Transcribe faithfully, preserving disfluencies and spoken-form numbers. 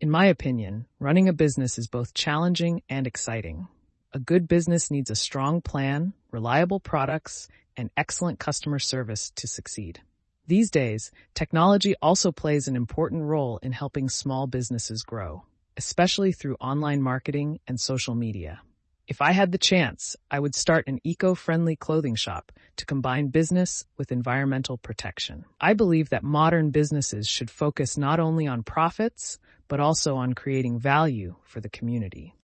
In my opinion, running a business is both challenging and exciting. A good business needs a strong plan, reliable products, and excellent customer service to succeed. These days, technology also plays an important role in helping small businesses grow, especially through online marketing and social media. If I had the chance, I would start an eco-friendly clothing shop to combine business with environmental protection. I believe that modern businesses should focus not only on profits, but also on creating value for the community.